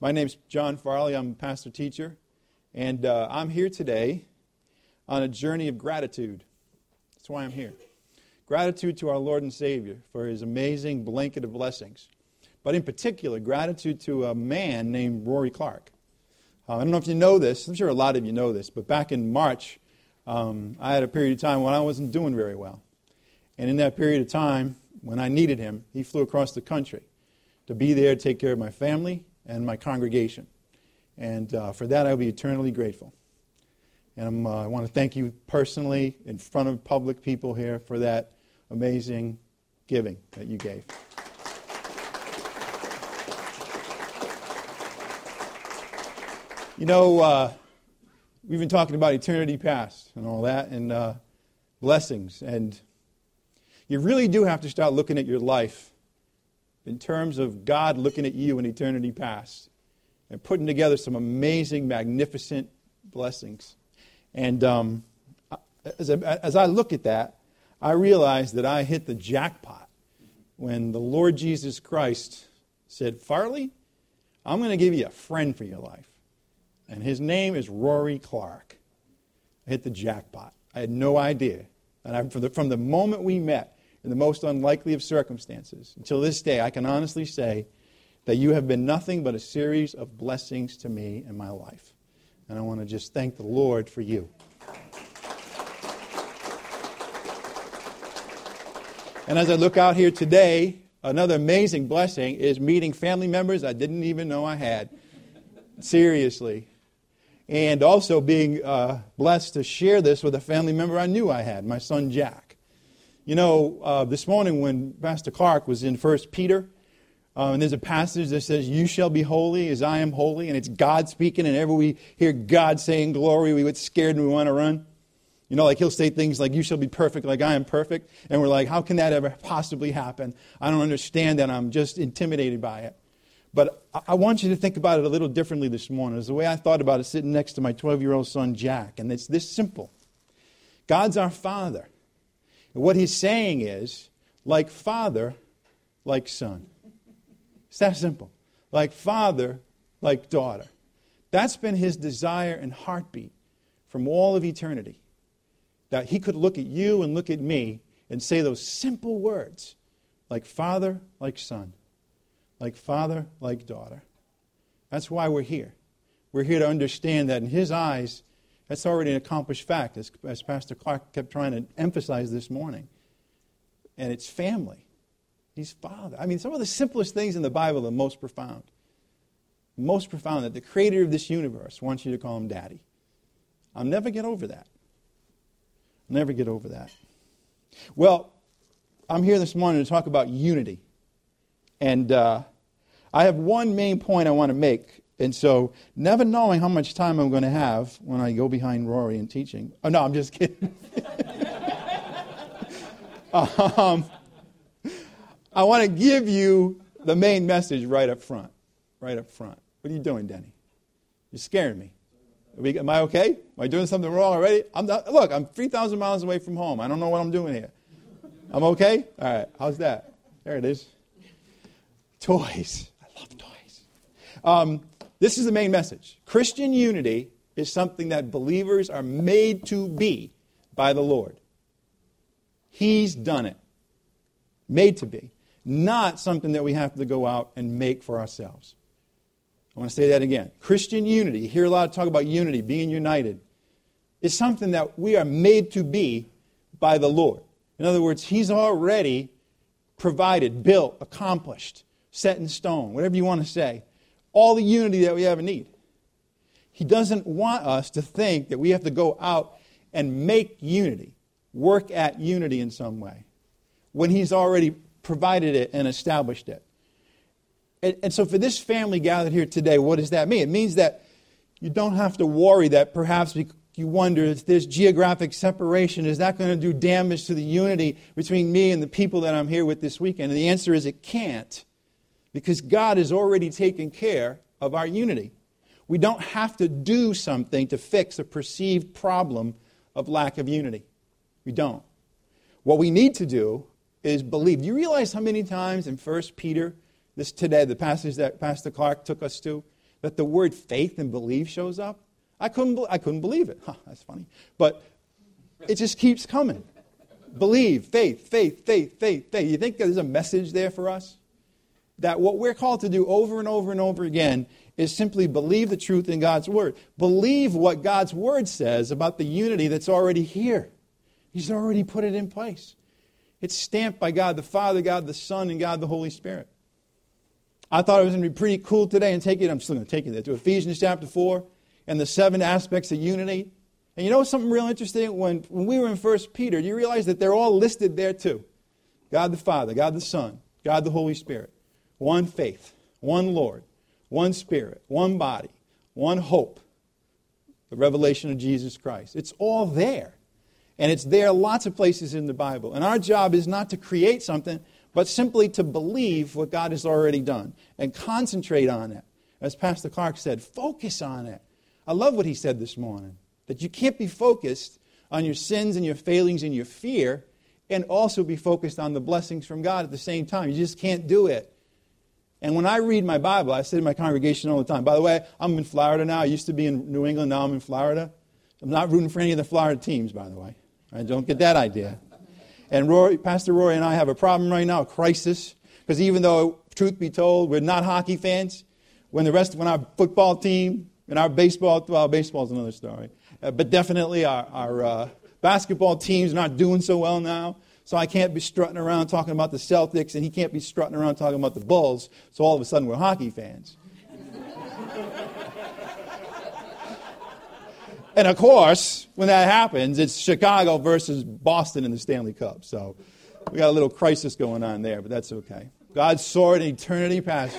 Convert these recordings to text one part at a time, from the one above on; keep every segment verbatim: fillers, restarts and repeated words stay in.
My name's John Farley. I'm a pastor teacher, and uh, I'm here today on a journey of gratitude. That's why I'm here. Gratitude to our Lord and Savior for His amazing blanket of blessings. But in particular, gratitude to a man named Rory Clark. Uh, I don't know if you know this. I'm sure a lot of you know this, but back in March, um, I had a period of time when I wasn't doing very well. And in that period of time, when I needed him, he flew across the country to be there to take care of my family and my congregation. And uh, for that, I'll be eternally grateful. And I'm, uh, I want to thank you personally in front of public people here for that amazing giving that you gave. You know, uh, we've been talking about eternity past and all that and uh, blessings. And you really do have to start looking at your life in terms of God looking at you in eternity past and putting together some amazing, magnificent blessings. And um, as, I, as I look at that, I realize that I hit the jackpot when the Lord Jesus Christ said, Farley, I'm going to give you a friend for your life. And his name is Rory Clark. I hit the jackpot. I had no idea. And I, from, the, from the moment we met, in the most unlikely of circumstances, until this day, I can honestly say that you have been nothing but a series of blessings to me in my life. And I want to just thank the Lord for you. And as I look out here today, another amazing blessing is meeting family members I didn't even know I had. Seriously. And also being uh, blessed to share this with a family member I knew I had, my son Jack. You know, uh, this morning when Pastor Clark was in First Peter, uh, and there's a passage that says, you shall be holy as I am holy, and it's God speaking, and whenever we hear God saying glory, we get scared and we want to run. You know, like he'll say things like, you shall be perfect like I am perfect, and we're like, how can that ever possibly happen? I don't understand that. I'm just intimidated by it. But I want you to think about it a little differently this morning. It's the way I thought about it sitting next to my twelve-year-old son, Jack, and it's this simple. God's our Father. And what he's saying is, like father, like son. It's that simple. Like father, like daughter. That's been his desire and heartbeat from all of eternity. That he could look at you and look at me and say those simple words. Like father, like son. Like father, like daughter. That's why we're here. We're here to understand that in his eyes, that's already an accomplished fact, as, as Pastor Clark kept trying to emphasize this morning. And it's family. He's Father. I mean, some of the simplest things in the Bible are most profound. Most profound, that the creator of this universe wants you to call him Daddy. I'll never get over that. I'll never get over that. Well, I'm here this morning to talk about unity. And uh, I have one main point I want to make. And so, never knowing how much time I'm going to have when I go behind Rory and teaching. Oh, no, I'm just kidding. um, I want to give you the main message right up front. Right up front. What are you doing, Denny? You're scaring me. Are we, am I okay? Am I doing something wrong already? I'm not, look, I'm three thousand miles away from home. I don't know what I'm doing here. I'm okay? All right, how's that? There it is. Toys. I love toys. Um... This is the main message. Christian unity is something that believers are made to be by the Lord. He's done it. Made to be. Not something that we have to go out and make for ourselves. I want to say that again. Christian unity, you hear a lot of talk about unity, being united, is something that we are made to be by the Lord. In other words, He's already provided, built, accomplished, set in stone, whatever you want to say. All the unity that we ever need. He doesn't want us to think that we have to go out and make unity, work at unity in some way, when He's already provided it and established it. And, and so for this family gathered here today, what does that mean? It means that you don't have to worry that perhaps you wonder if there's geographic separation, is that going to do damage to the unity between me and the people that I'm here with this weekend? And the answer is it can't. Because God has already taken care of our unity. We don't have to do something to fix a perceived problem of lack of unity. We don't. What we need to do is believe. Do you realize how many times in First Peter, this today, the passage that Pastor Clark took us to, that the word faith and believe shows up? I couldn't, I couldn't believe it. Huh, that's funny. But it just keeps coming. Believe, faith, faith, faith, faith, faith. You think there's a message there for us? That what we're called to do over and over and over again is simply believe the truth in God's Word. Believe what God's Word says about the unity that's already here. He's already put it in place. It's stamped by God the Father, God the Son, and God the Holy Spirit. I thought it was going to be pretty cool today and take it, I'm still going to take it there, to Ephesians chapter four and the seven aspects of unity. And you know something real interesting? When, when we were in First Peter, do you realize that they're all listed there too? God the Father, God the Son, God the Holy Spirit. One faith, one Lord, one Spirit, one body, one hope. The revelation of Jesus Christ. It's all there. And it's there lots of places in the Bible. And our job is not to create something, but simply to believe what God has already done and concentrate on it. As Pastor Clark said, focus on it. I love what he said this morning, that you can't be focused on your sins and your failings and your fear and also be focused on the blessings from God at the same time. You just can't do it. And when I read my Bible, I say to my congregation all the time, by the way, I'm in Florida now. I used to be in New England, now I'm in Florida. I'm not rooting for any of the Florida teams, by the way. I don't get that idea. And Rory, Pastor Rory and I have a problem right now, a crisis, because even though, truth be told, we're not hockey fans, when the rest, when our football team and our baseball, well, baseball's another story, uh, but definitely our, our uh, basketball team's not doing so well now, so I can't be strutting around talking about the Celtics, and he can't be strutting around talking about the Bulls, so all of a sudden we're hockey fans. And of course, when that happens, it's Chicago versus Boston in the Stanley Cup. So we got a little crisis going on there, but that's okay. God's sword in eternity past.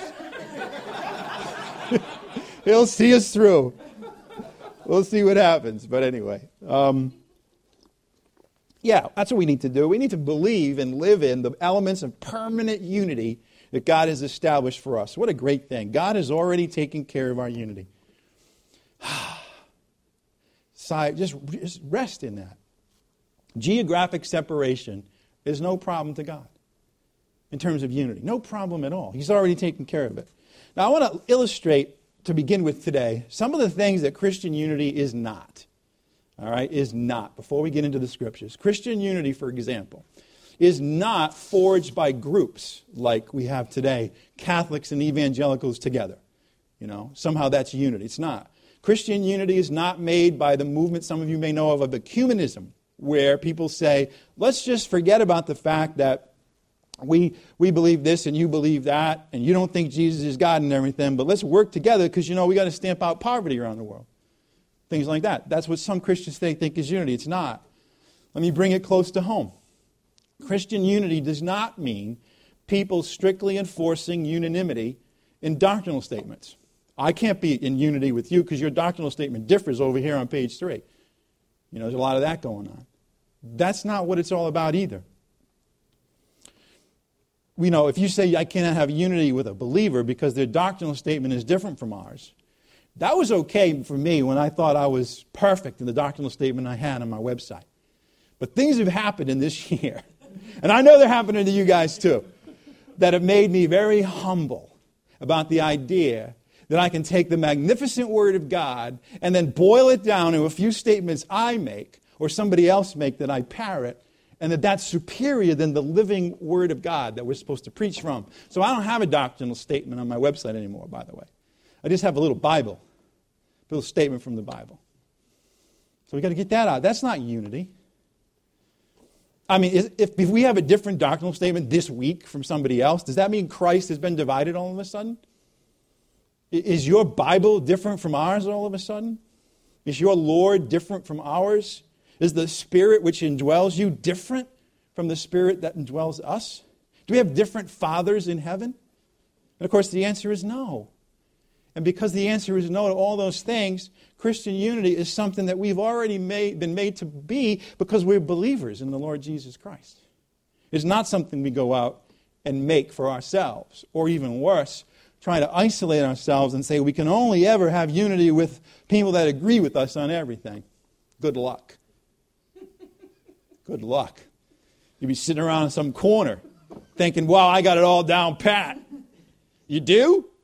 He'll see us through. We'll see what happens. But anyway, um, yeah, that's what we need to do. We need to believe and live in the elements of permanent unity that God has established for us. What a great thing. God has already taken care of our unity. Just, just rest in that. Geographic separation is no problem to God in terms of unity. No problem at all. He's already taken care of it. Now, I want to illustrate, to begin with today, some of the things that Christian unity is not. All right, is not, before we get into the scriptures. Christian unity, for example, is not forged by groups like we have today, Catholics and evangelicals together. You know, somehow that's unity. It's not. Christian unity is not made by the movement some of you may know of, of ecumenism, where people say, let's just forget about the fact that we we believe this and you believe that, and you don't think Jesus is God and everything, but let's work together because, you know, we got to stamp out poverty around the world. Things like that. That's what some Christians think, think is unity. It's not. Let me bring it close to home. Christian unity does not mean people strictly enforcing unanimity in doctrinal statements. I can't be in unity with you because your doctrinal statement differs over here on page three. You know, there's a lot of that going on. That's not what it's all about either. You know, if you say I cannot have unity with a believer because their doctrinal statement is different from ours, that was okay for me when I thought I was perfect in the doctrinal statement I had on my website. But things have happened in this year, and I know they're happening to you guys too, that have made me very humble about the idea that I can take the magnificent Word of God and then boil it down to a few statements I make or somebody else make that I parrot, and that that's superior than the living Word of God that we're supposed to preach from. So I don't have a doctrinal statement on my website anymore, by the way. I just have a little Bible, a little statement from the Bible. So we got to get that out. That's not unity. I mean, if, if we have a different doctrinal statement this week from somebody else, does that mean Christ has been divided all of a sudden? Is your Bible different from ours all of a sudden? Is your Lord different from ours? Is the Spirit which indwells you different from the Spirit that indwells us? Do we have different fathers in heaven? And of course the answer is no. And because the answer is no to all those things, Christian unity is something that we've already made, been made to be because we're believers in the Lord Jesus Christ. It's not something we go out and make for ourselves, or even worse, trying to isolate ourselves and say we can only ever have unity with people that agree with us on everything. Good luck. Good luck. You'd be sitting around in some corner thinking, wow, I got it all down pat. You do?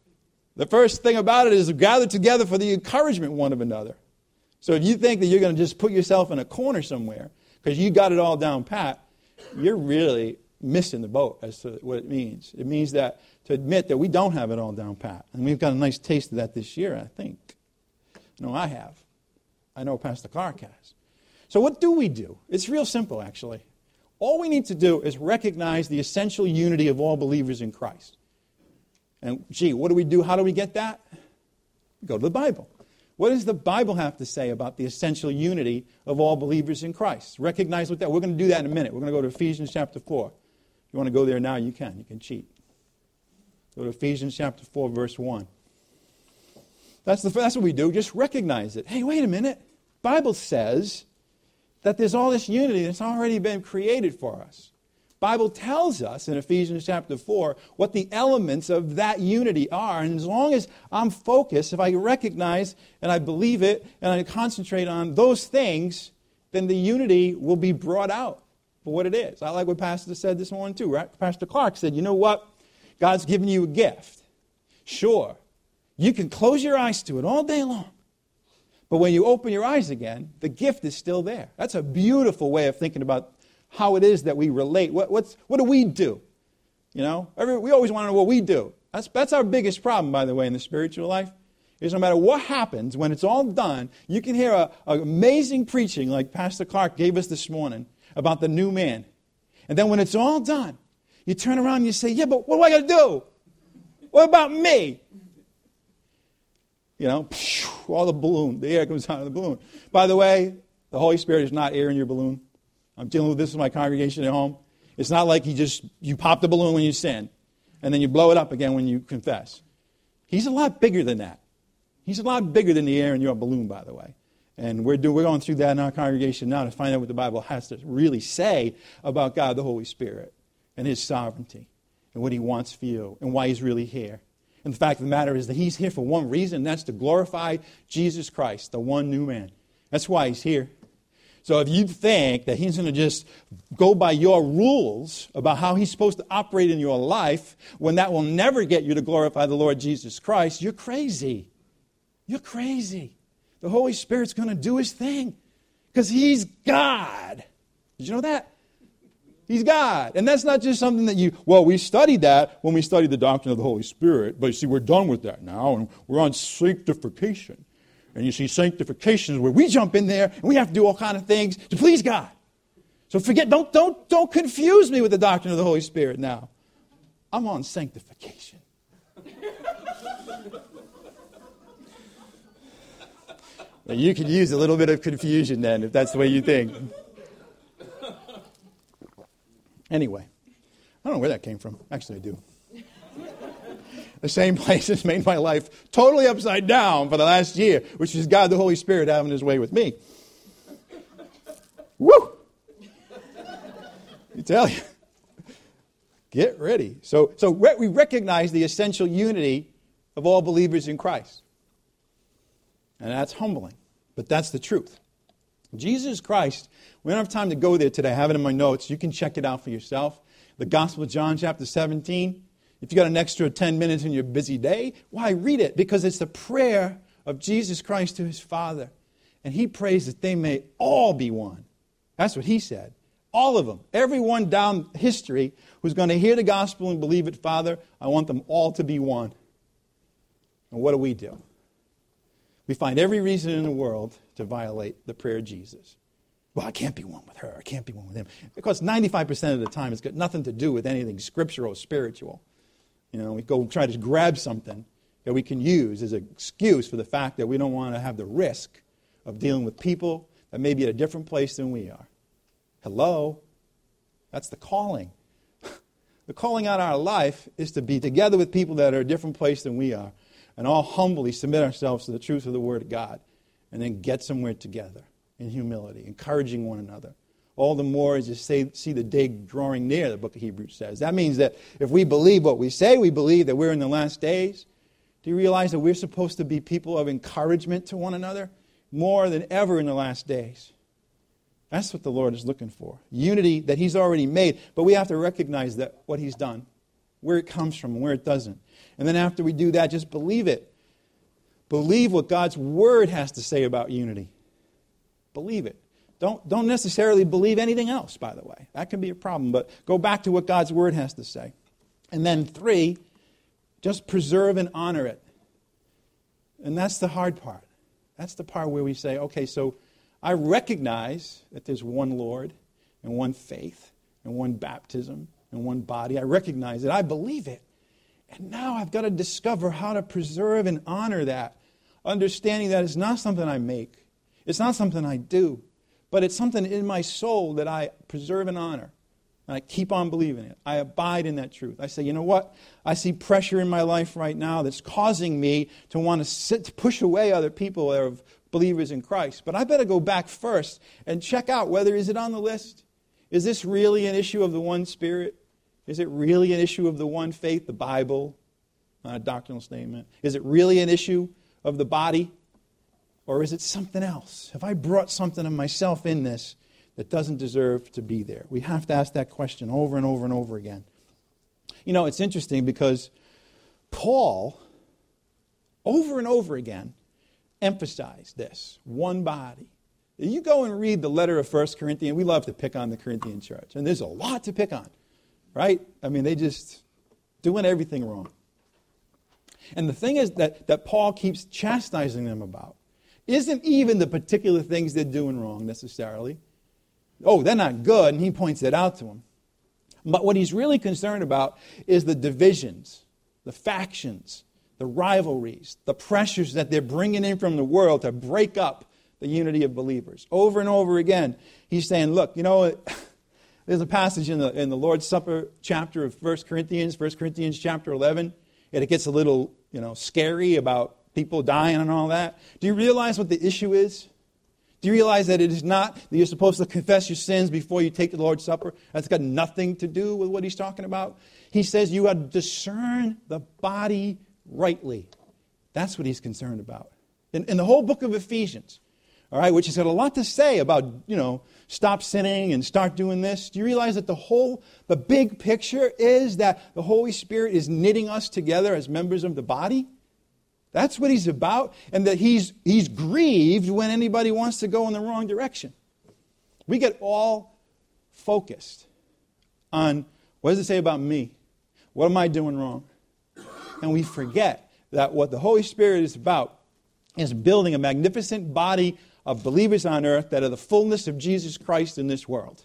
The first thing about it is gather together for the encouragement one of another. So if you think that you're going to just put yourself in a corner somewhere because you got it all down pat, you're really missing the boat as to what it means. It means that to admit that we don't have it all down pat. And we've got a nice taste of that this year, I think. No, I have. I know Pastor Clark has. So what do we do? It's real simple, actually. All we need to do is recognize the essential unity of all believers in Christ. And, gee, what do we do? How do we get that? Go to the Bible. What does the Bible have to say about the essential unity of all believers in Christ? Recognize what that. We're going to do that in a minute. We're going to go to Ephesians chapter four. If you want to go there now, you can. You can cheat. Go to Ephesians chapter four, verse one. That's, the, that's what we do. Just recognize it. Hey, wait a minute. The Bible says that there's all this unity that's already been created for us. Bible tells us in Ephesians chapter four what the elements of that unity are. And as long as I'm focused, if I recognize and I believe it and I concentrate on those things, then the unity will be brought out for what it is. I like what Pastor said this morning too, right? Pastor Clark said, you know what? God's given you a gift. Sure, you can close your eyes to it all day long. But when you open your eyes again, the gift is still there. That's a beautiful way of thinking about how it is that we relate. What, what's, what do we do? You know, every, we always want to know what we do. That's, that's our biggest problem, by the way, in the spiritual life, is no matter what happens, when it's all done, you can hear a, a amazing preaching like Pastor Clark gave us this morning about the new man. And then when it's all done, you turn around and you say, yeah, but what do I got to do? What about me? You know, all the balloon, the air comes out of the balloon. By the way, the Holy Spirit is not air in your balloon. I'm dealing with this with my congregation at home. It's not like he just, you pop the balloon when you sin, and then you blow it up again when you confess. He's a lot bigger than that. He's a lot bigger than the air in your balloon, by the way. And we're, do, we're going through that in our congregation now to find out what the Bible has to really say about God the Holy Spirit and His sovereignty and what He wants for you and why He's really here. And the fact of the matter is that He's here for one reason, and that's to glorify Jesus Christ, the one new man. That's why He's here. So if you think that He's going to just go by your rules about how He's supposed to operate in your life, when that will never get you to glorify the Lord Jesus Christ, you're crazy. You're crazy. The Holy Spirit's going to do His thing because He's God. Did you know that? He's God. And that's not just something that you, well, we studied that when we studied the doctrine of the Holy Spirit, but you see, we're done with that now, and we're on sanctification. And you see, sanctification is where we jump in there and we have to do all kinds of things to please God. So forget, don't, don't, don't confuse me with the doctrine of the Holy Spirit now. I'm on sanctification. Now, you could use a little bit of confusion then, if that's the way you think. Anyway, I don't know where that came from. Actually, I do. The same place has made my life totally upside down for the last year, which is God the Holy Spirit having His way with me. Woo! I tell you. Get ready. So, so we recognize the essential unity of all believers in Christ. And that's humbling, but that's the truth. Jesus Christ, we don't have time to go there today. I have it in my notes. You can check it out for yourself. The Gospel of John, chapter seventeen. If you got an extra ten minutes in your busy day, why read it? Because it's the prayer of Jesus Christ to His Father. And He prays that they may all be one. That's what He said. All of them. Everyone down history who's going to hear the gospel and believe it, Father, I want them all to be one. And what do we do? We find every reason in the world to violate the prayer of Jesus. Well, I can't be one with her. I can't be one with him. Because ninety-five percent of the time it's got nothing to do with anything scriptural or spiritual. You know, we go try to grab something that we can use as an excuse for the fact that we don't want to have the risk of dealing with people that may be at a different place than we are. Hello? That's the calling. The calling on our life is to be together with people that are at a different place than we are and all humbly submit ourselves to the truth of the Word of God and then get somewhere together in humility, encouraging one another. All the more as you say, see the day drawing near, the book of Hebrews says. That means that if we believe what we say, we believe that we're in the last days. Do you realize that we're supposed to be people of encouragement to one another more than ever in the last days? That's what the Lord is looking for. Unity that He's already made, but we have to recognize that what He's done. where it comes from and where it doesn't. And then after we do that, just believe it. Believe what God's Word has to say about unity. Believe it. Don't, don't necessarily believe anything else, by the way. That can be a problem, but go back to what God's Word has to say. And then three, just preserve and honor it. And that's the hard part. That's the part where we say, okay, so I recognize that there's one Lord and one faith and one baptism and one body. I recognize it. I believe it. And now I've got to discover how to preserve and honor that, understanding that it's not something I make. It's not something I do, but it's something in my soul that I preserve and honor. And I keep on believing it. I abide in that truth. I say, you know what? I see pressure in my life right now that's causing me to want to sit, to push away other people that are believers in Christ. But I better go back first and check out whether is it on the list? Is this really an issue of the one Spirit? Is it really an issue of the one faith, the Bible? Not a doctrinal statement. Is it really an issue of the body? Or is it something else? Have I brought something of myself in this that doesn't deserve to be there? We have to ask that question over and over and over again. You know, it's interesting because Paul, over and over again, emphasized this, one body. You go and read the letter of First Corinthians. We love to pick on the Corinthian church, and there's a lot to pick on, right? I mean, they just doing everything wrong. And the thing is that, that Paul keeps chastising them about isn't even the particular things they're doing wrong necessarily. Oh, they're not good, and he points it out to them. But what he's really concerned about is the divisions, the factions, the rivalries, the pressures that they're bringing in from the world to break up the unity of believers. Over and over again, he's saying, look, you know, there's a passage in the in the Lord's Supper chapter of First Corinthians, First Corinthians chapter eleven, and it gets a little, you know, scary about people dying and all that. Do you realize what the issue is? Do you realize that it is not that you're supposed to confess your sins before you take the Lord's Supper? That's got nothing to do with what he's talking about. He says you got to discern the body rightly. That's what he's concerned about. In, in the whole book of Ephesians, all right, which has got a lot to say about, you know, stop sinning and start doing this. Do you realize that the whole, the big picture is that the Holy Spirit is knitting us together as members of the body? That's what he's about, and that he's he's grieved when anybody wants to go in the wrong direction. We get all focused on, what does it say about me? What am I doing wrong? And we forget that what the Holy Spirit is about is building a magnificent body of believers on earth that are the fullness of Jesus Christ in this world.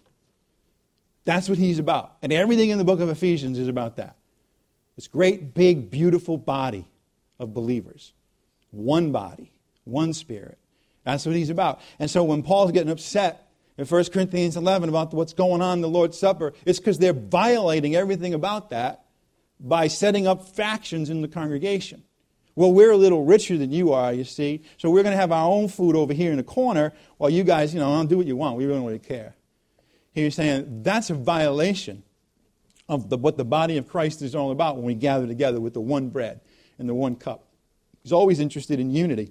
That's what he's about. And everything in the book of Ephesians is about that. This great, big, beautiful body of believers. One body, one Spirit. That's what he's about. And so when Paul's getting upset in First Corinthians eleven about what's going on in the Lord's Supper, it's because they're violating everything about that by setting up factions in the congregation. Well, we're a little richer than you are, you see, so we're going to have our own food over here in the corner while you guys, you know, don't do what you want. We don't really care. He's saying that's a violation of the, what the body of Christ is all about when we gather together with the one bread and the one cup. He's always interested in unity.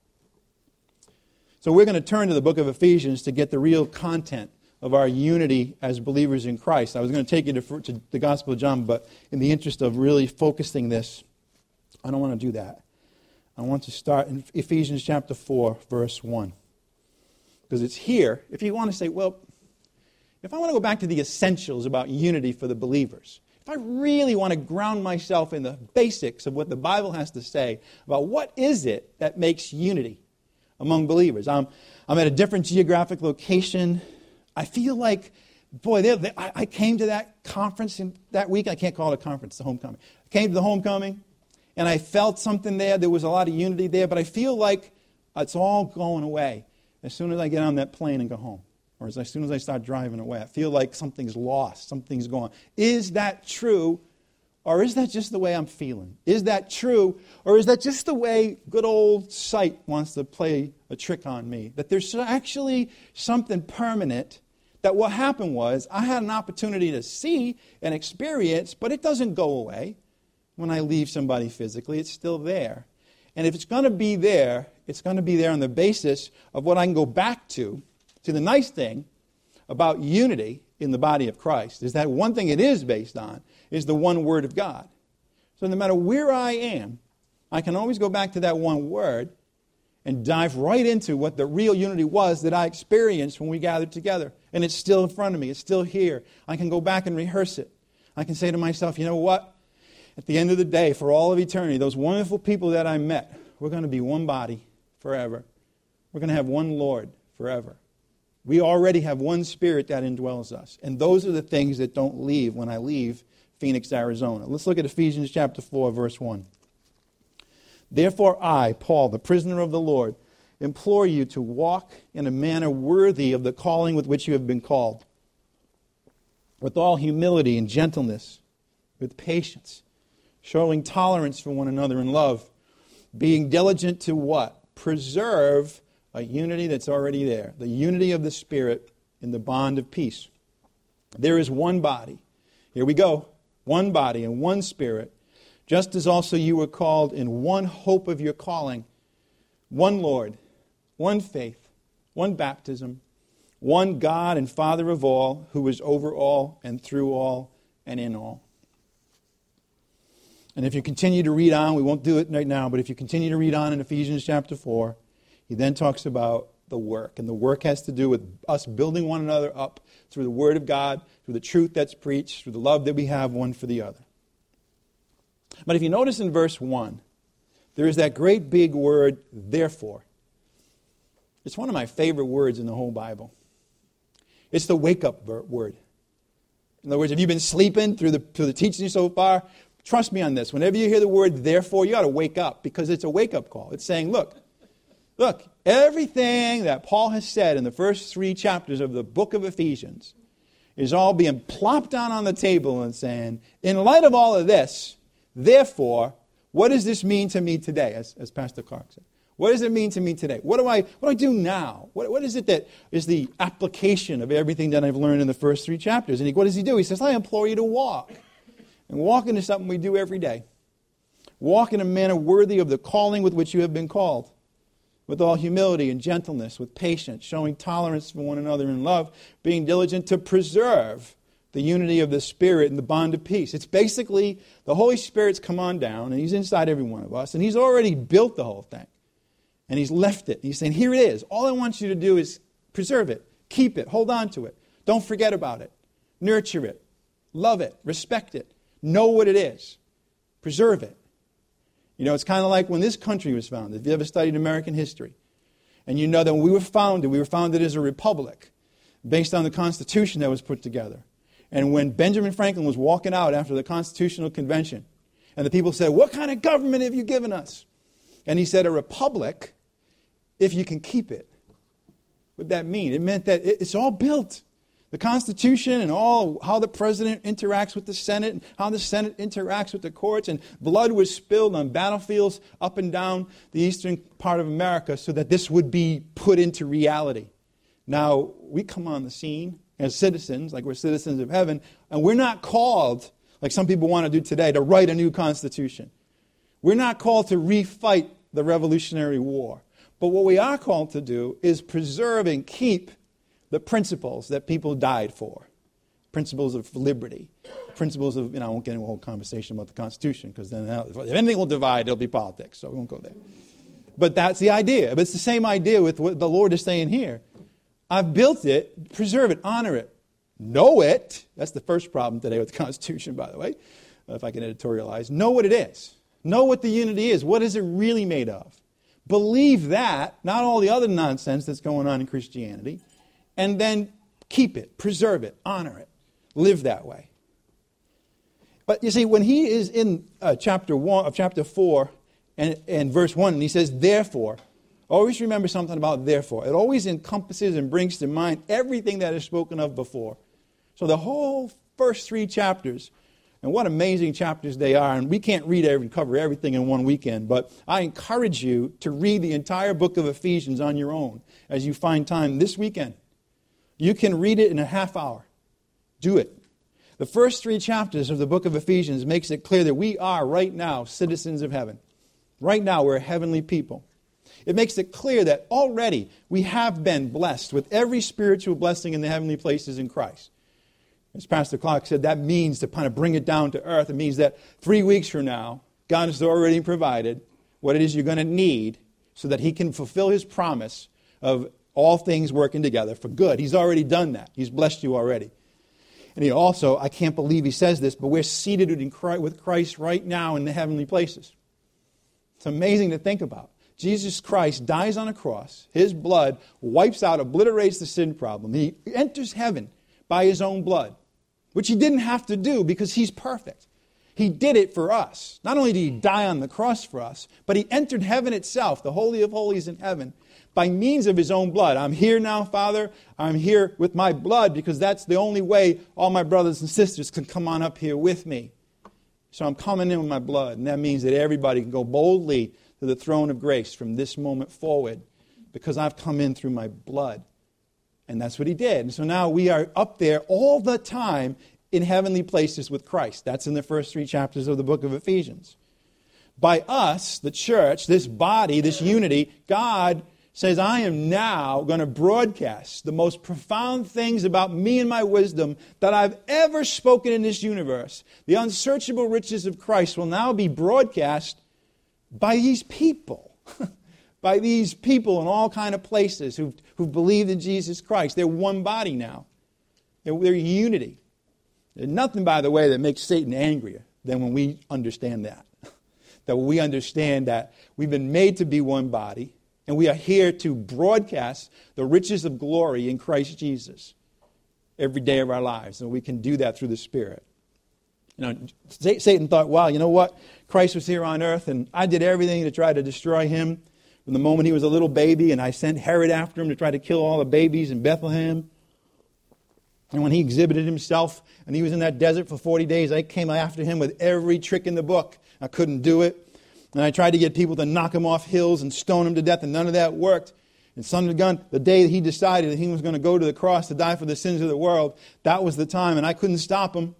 So we're going to turn to the book of Ephesians to get the real content of our unity as believers in Christ. I was going to take you to, to the Gospel of John, but in the interest of really focusing this, I don't want to do that. I want to start in Ephesians chapter four, verse one. Because it's here. If you want to say, well, if I want to go back to the essentials about unity for the believers, if I really want to ground myself in the basics of what the Bible has to say about what is it that makes unity among believers. I'm, I'm at a different geographic location. I feel like, boy, they, they, I, I came to that conference in, that week. I can't call it a conference, the homecoming. I came to the homecoming, and I felt something there. There was a lot of unity there, but I feel like it's all going away as soon as I get on that plane and go home. Or as soon as I start driving away, I feel like something's lost, something's gone. Is that true, or is that just the way I'm feeling? Is that true, or is that just the way good old sight wants to play a trick on me? That there's actually something permanent, that what happened was I had an opportunity to see and experience, but it doesn't go away when I leave somebody physically. It's still there. And if it's going to be there, it's going to be there on the basis of what I can go back to. See, the nice thing about unity in the body of Christ is that one thing it is based on is the one word of God. So no matter where I am, I can always go back to that one word and dive right into what the real unity was that I experienced when we gathered together. And it's still in front of me. It's still here. I can go back and rehearse it. I can say to myself, you know what? At the end of the day, for all of eternity, those wonderful people that I met, we're going to be one body forever. We're going to have one Lord forever. We already have one Spirit that indwells us. And those are the things that don't leave when I leave Phoenix, Arizona. Let's look at Ephesians chapter four, verse one. Therefore I, Paul, the prisoner of the Lord, implore you to walk in a manner worthy of the calling with which you have been called, with all humility and gentleness, with patience, showing tolerance for one another in love, being diligent to what? Preserve a unity that's already there, the unity of the Spirit in the bond of peace. There is one body. Here we go. One body and one Spirit, just as also you were called in one hope of your calling, one Lord, one faith, one baptism, one God and Father of all, who is over all and through all and in all. And if you continue to read on, we won't do it right now, but if you continue to read on in Ephesians chapter four, he then talks about the work. And the work has to do with us building one another up through the Word of God, through the truth that's preached, through the love that we have one for the other. But if you notice in verse one, there is that great big word, therefore. It's one of my favorite words in the whole Bible. It's the wake-up word. In other words, if you've been sleeping through the, through the teaching so far, trust me on this. Whenever you hear the word therefore, you got to wake up, because it's a wake-up call. It's saying, look, look, everything that Paul has said in the first three chapters of the book of Ephesians is all being plopped down on the table and saying, in light of all of this, therefore, what does this mean to me today, as, as Pastor Clark said? What does it mean to me today? What do I, what do I do now? What, what is it that is the application of everything that I've learned in the first three chapters? And he, what does he do? He says, I implore you to walk. And walking is something we do every day. Walk in a manner worthy of the calling with which you have been called, with all humility and gentleness, with patience, showing tolerance for one another in love, being diligent to preserve the unity of the Spirit and the bond of peace. It's basically the Holy Spirit's come on down, and He's inside every one of us, and He's already built the whole thing. And He's left it. He's saying, here it is. All I want you to do is preserve it, keep it, hold on to it. Don't forget about it. Nurture it. Love it. Respect it. Know what it is. Preserve it. You know, it's kind of like when this country was founded. If you ever studied American history, and you know that when we were founded, we were founded as a republic based on the Constitution that was put together. And when Benjamin Franklin was walking out after the Constitutional Convention, and the people said, what kind of government have you given us? And he said, a republic, if you can keep it. What did that mean? It meant that it's all built. The Constitution and all how the president interacts with the Senate and how the Senate interacts with the courts, and blood was spilled on battlefields up and down the eastern part of America so that this would be put into reality. Now, we come on the scene as citizens, like we're citizens of heaven, and we're not called, like some people want to do today, to write a new Constitution. We're not called to refight the Revolutionary War. But what we are called to do is preserve and keep the principles that people died for. Principles of liberty. Principles of, you know, I won't get into a whole conversation about the Constitution, because then if anything will divide, it'll be politics. So we won't go there. But that's the idea. But it's the same idea with what the Lord is saying here. I've built it, preserve it, honor it, know it. That's the first problem today with the Constitution, by the way, if I can editorialize. Know what it is. Know what the unity is. What is it really made of? Believe that, not all the other nonsense that's going on in Christianity, and then keep it, preserve it, honor it, live that way. But you see, when he is in uh, chapter one, of chapter four, and, and verse one, and he says, therefore, always remember something about therefore. It always encompasses and brings to mind everything that is spoken of before. So the whole first three chapters, and what amazing chapters they are, and we can't read every, cover everything in one weekend, but I encourage you to read the entire book of Ephesians on your own as you find time this weekend. You can read it in a half hour. Do it. The first three chapters of the book of Ephesians makes it clear that we are right now citizens of heaven. Right now we're a heavenly people. It makes it clear that already we have been blessed with every spiritual blessing in the heavenly places in Christ. As Pastor Clark said, that means to kind of bring it down to earth. It means that three weeks from now, God has already provided what it is you're going to need so that he can fulfill his promise of all things working together for good. He's already done that. He's blessed you already. And he also, I can't believe he says this, but we're seated in Christ, with Christ right now in the heavenly places. It's amazing to think about. Jesus Christ dies on a cross. His blood wipes out, obliterates the sin problem. He enters heaven by his own blood, which he didn't have to do because he's perfect. He did it for us. Not only did he die on the cross for us, but he entered heaven itself, the Holy of Holies in heaven, by means of his own blood. I'm here now, Father. I'm here with my blood because that's the only way all my brothers and sisters can come on up here with me. So I'm coming in with my blood, and that means that everybody can go boldly to the throne of grace from this moment forward because I've come in through my blood. And that's what he did. And so now we are up there all the time in heavenly places with Christ. That's in the first three chapters of the book of Ephesians. By us, the church, this body, this unity, God says, I am now going to broadcast the most profound things about me and my wisdom that I've ever spoken in this universe. The unsearchable riches of Christ will now be broadcast by these people. By these people in all kind of places who've, who've believed in Jesus Christ. They're one body now. They're, they're unity. There's nothing, by the way, that makes Satan angrier than when we understand that. That we understand that we've been made to be one body, and we are here to broadcast the riches of glory in Christ Jesus every day of our lives. And we can do that through the Spirit. You know, Satan thought, wow, you know what? Christ was here on earth, and I did everything to try to destroy him from the moment he was a little baby, and I sent Herod after him to try to kill all the babies in Bethlehem. And when he exhibited himself, and he was in that desert for forty days, I came after him with every trick in the book. I couldn't do it. And I tried to get people to knock him off hills and stone him to death, and none of that worked. And son of a gun, the day that he decided that he was going to go to the cross to die for the sins of the world, that was the time, and I couldn't stop him.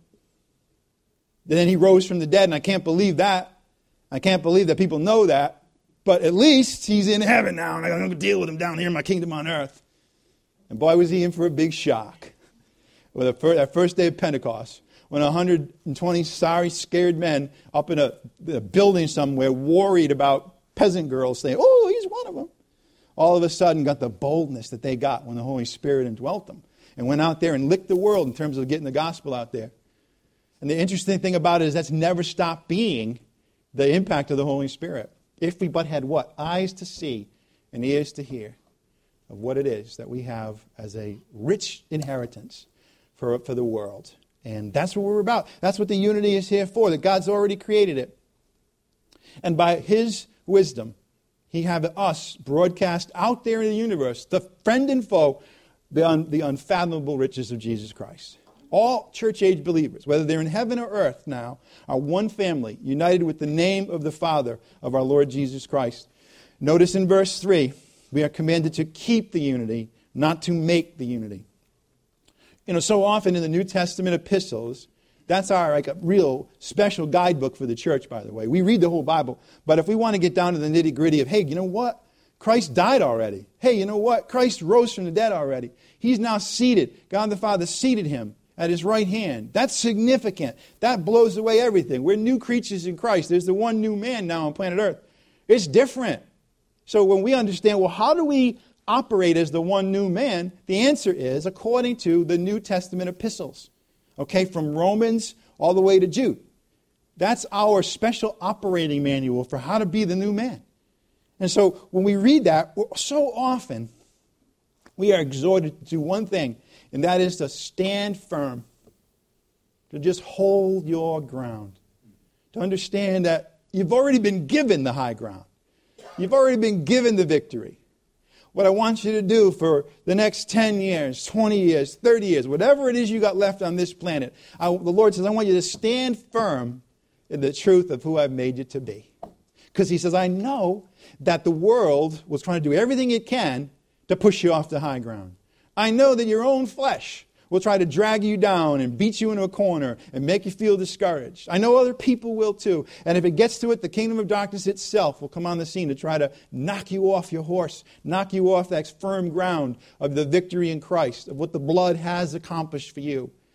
And then he rose from the dead, and I can't believe that. I can't believe that people know that. But at least he's in heaven now, and I'm going to deal with him down here in my kingdom on earth. And boy, was he in for a big shock. With that first day of Pentecost, when one hundred twenty sorry, scared men up in a, a building somewhere worried about peasant girls saying, oh, he's one of them, all of a sudden got the boldness that they got when the Holy Spirit indwelt them and went out there and licked the world in terms of getting the gospel out there. And the interesting thing about it is that's never stopped being the impact of the Holy Spirit. If we but had what? Eyes to see and ears to hear of what it is that we have as a rich inheritance for, for the world. And that's what we're about. That's what the unity is here for, that God's already created it. And by his wisdom, he have us broadcast out there in the universe, the friend and foe, the, un, the unfathomable riches of Jesus Christ. All church-age believers, whether they're in heaven or earth now, are one family, united with the name of the Father of our Lord Jesus Christ. Notice in verse three, we are commanded to keep the unity, not to make the unity. You know, so often in the New Testament epistles, that's our like a real special guidebook for the church, by the way. We read the whole Bible, but if we want to get down to the nitty-gritty of, hey, you know what? Christ died already. Hey, you know what? Christ rose from the dead already. He's now seated. God the Father seated him at his right hand. That's significant. That blows away everything. We're new creatures in Christ. There's the one new man now on planet Earth. It's different. So when we understand, well, how do we operate as the one new man? The answer is according to the New Testament epistles. Okay, from Romans all the way to Jude. That's our special operating manual for how to be the new man. And so when we read that, so often we are exhorted to do one thing, and that is to stand firm, to just hold your ground, to understand that you've already been given the high ground. You've already been given the victory. What I want you to do for the next ten years, twenty years, thirty years, whatever it is you got left on this planet, I, the Lord says, I want you to stand firm in the truth of who I've made you to be. Because he says, I know that the world was trying to do everything it can to push you off the high ground. I know that your own flesh will try to drag you down and beat you into a corner and make you feel discouraged. I know other people will too. And if it gets to it, the kingdom of darkness itself will come on the scene to try to knock you off your horse, knock you off that firm ground of the victory in Christ, of what the blood has accomplished for you.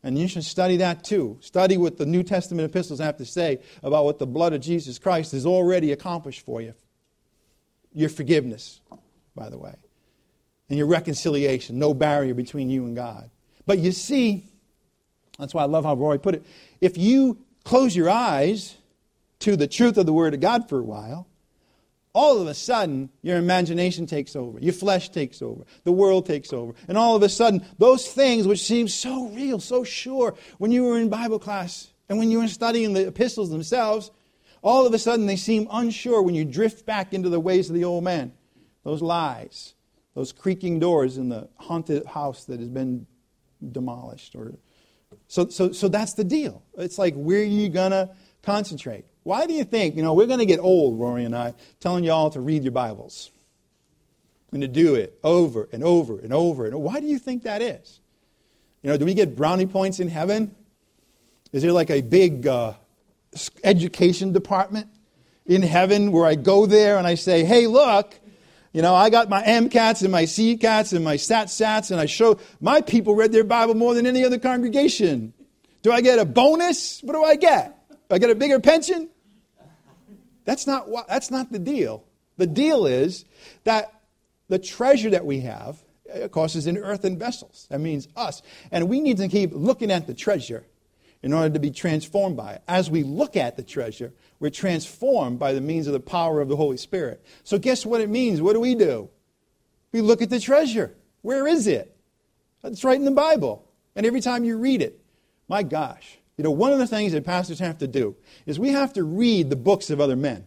And you should study that too. Study what the New Testament epistles have to say about what the blood of Jesus Christ has already accomplished for you. Your forgiveness, by the way. And your reconciliation. No barrier between you and God. But you see, that's why I love how Roy put it. If you close your eyes to the truth of the Word of God for a while, all of a sudden, your imagination takes over. Your flesh takes over. The world takes over. And all of a sudden, those things which seem so real, so sure, when you were in Bible class and when you were studying the epistles themselves, all of a sudden they seem unsure when you drift back into the ways of the old man. Those lies, those creaking doors in the haunted house that has been demolished. Or So, so, so that's the deal. It's like, where are you going to concentrate? Why do you think, you know, we're going to get old, Rory and I, telling you all to read your Bibles and to do it over and over and over. And why do you think that is? You know, do we get brownie points in heaven? Is there like a big uh, education department in heaven where I go there and I say, hey, look, you know, I got my MCATs and my CCATs and my SAT-SATs, and I show my people read their Bible more than any other congregation. Do I get a bonus? What do I get? Do I get a bigger pension? That's not what, that's not the deal. The deal is that the treasure that we have, of course, is in earthen vessels. That means us. And we need to keep looking at the treasure in order to be transformed by it. As we look at the treasure, we're transformed by the means of the power of the Holy Spirit. So guess what it means? What do we do? We look at the treasure. Where is it? It's right in the Bible. And every time you read it, my gosh. You know, one of the things that pastors have to do is we have to read the books of other men.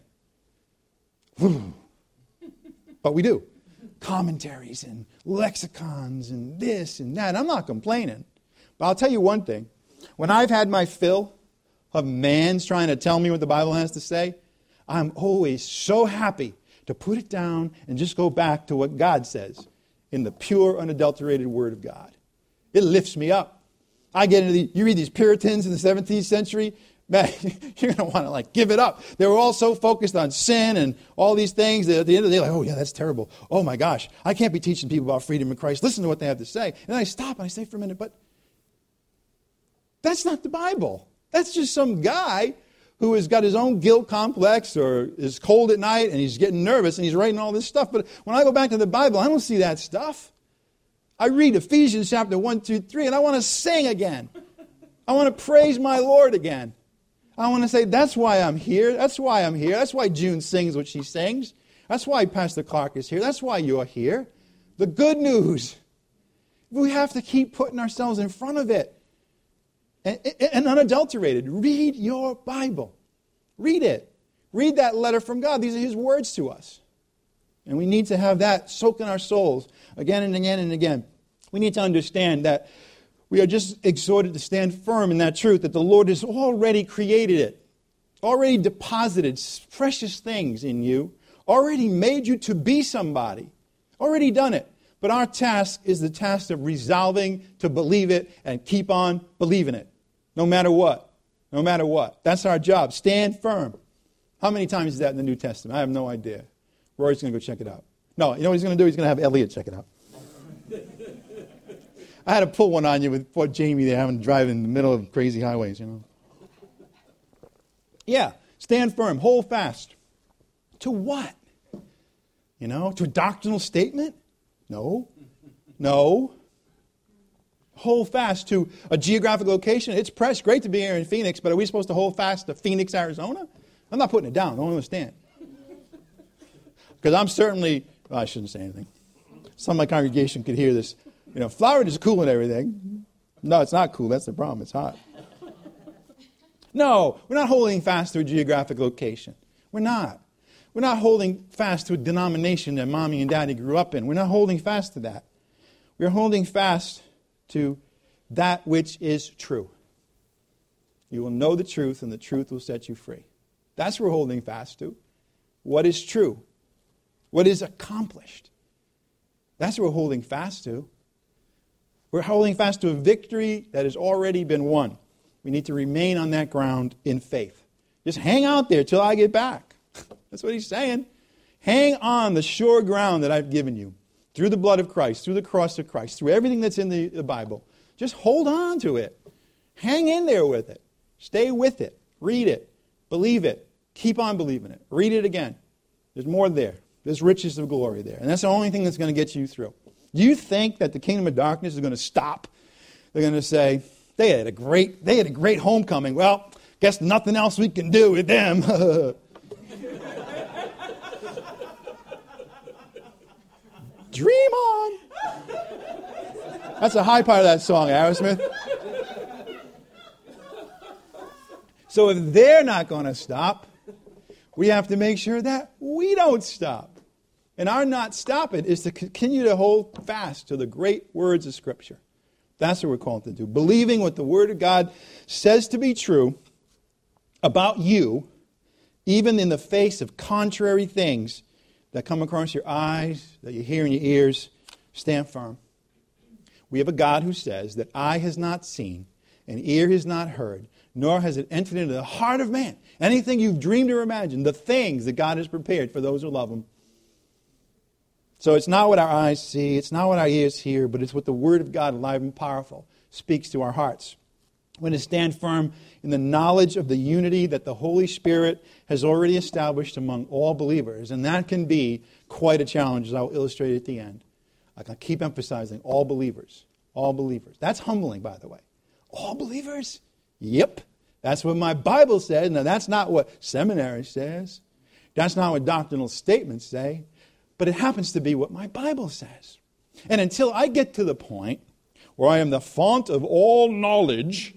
But we do. Commentaries and lexicons and this and that. I'm not complaining. But I'll tell you one thing. When I've had my fill of man's trying to tell me what the Bible has to say, I'm always so happy to put it down and just go back to what God says in the pure, unadulterated Word of God. It lifts me up. I get into the, you read these Puritans in the seventeenth century, man, you're going to want to like give it up. They were all so focused on sin and all these things that at the end of the day, like, oh yeah, that's terrible. Oh my gosh, I can't be teaching people about freedom in Christ. Listen to what they have to say. And I stop and I say for a minute, but that's not the Bible. That's just some guy who has got his own guilt complex or is cold at night and he's getting nervous and he's writing all this stuff. But when I go back to the Bible, I don't see that stuff. I read Ephesians chapter one, two, three, and I want to sing again. I want to praise my Lord again. I want to say, that's why I'm here. That's why I'm here. That's why June sings what she sings. That's why Pastor Clark is here. That's why you're here. The good news. We have to keep putting ourselves in front of it. And, and unadulterated. Read your Bible. Read it. Read that letter from God. These are His words to us. And we need to have that soak in our souls again and again and again. We need to understand that we are just exhorted to stand firm in that truth, that the Lord has already created it, already deposited precious things in you, already made you to be somebody, already done it. But our task is the task of resolving to believe it and keep on believing it, no matter what, no matter what. That's our job. Stand firm. How many times is that in the New Testament? I have no idea. Rory's going to go check it out. No, you know what he's going to do? He's going to have Elliot check it out. I had to pull one on you with poor Jamie there having to drive in the middle of crazy highways, you know. Yeah, stand firm, hold fast. To what? You know, to a doctrinal statement? No. No. Hold fast to a geographic location. It's press, great to be here in Phoenix, but are we supposed to hold fast to Phoenix, Arizona? I'm not putting it down. Don't understand. Because I'm certainly, well, I shouldn't say anything. Some of my congregation could hear this. You know, Florida's cool and everything. No, it's not cool. That's the problem. It's hot. No, we're not holding fast to a geographic location. We're not. We're not holding fast to a denomination that mommy and daddy grew up in. We're not holding fast to that. We're holding fast to that which is true. You will know the truth, and the truth will set you free. That's what we're holding fast to. What is true? What is accomplished? That's what we're holding fast to. We're holding fast to a victory that has already been won. We need to remain on that ground in faith. Just hang out there till I get back. That's what he's saying. Hang on the sure ground that I've given you. Through the blood of Christ, through the cross of Christ, through everything that's in the, the Bible. Just hold on to it. Hang in there with it. Stay with it. Read it. Believe it. Keep on believing it. Read it again. There's more there. There's riches of glory there. And that's the only thing that's going to get you through. Do you think that the kingdom of darkness is going to stop? They're going to say, they had a great, they had a great homecoming. Well, guess nothing else we can do with them. Dream on. That's a high part of that song, Aerosmith. So if they're not going to stop, we have to make sure that we don't stop. And our not stopping is to continue to hold fast to the great words of Scripture. That's what we're called to do. Believing what the Word of God says to be true about you, even in the face of contrary things that come across your eyes, that you hear in your ears. Stand firm. We have a God who says that eye has not seen, and ear has not heard, nor has it entered into the heart of man. Anything you've dreamed or imagined, the things that God has prepared for those who love Him. So it's not what our eyes see, it's not what our ears hear, but it's what the Word of God, alive and powerful, speaks to our hearts. We're going to stand firm in the knowledge of the unity that the Holy Spirit has already established among all believers. And that can be quite a challenge, as I'll illustrate at the end. I can keep emphasizing all believers. All believers. That's humbling, by the way. All believers? Yep. That's what my Bible says. Now, that's not what seminary says. That's not what doctrinal statements say. But it happens to be what my Bible says. And until I get to the point where I am the font of all knowledge,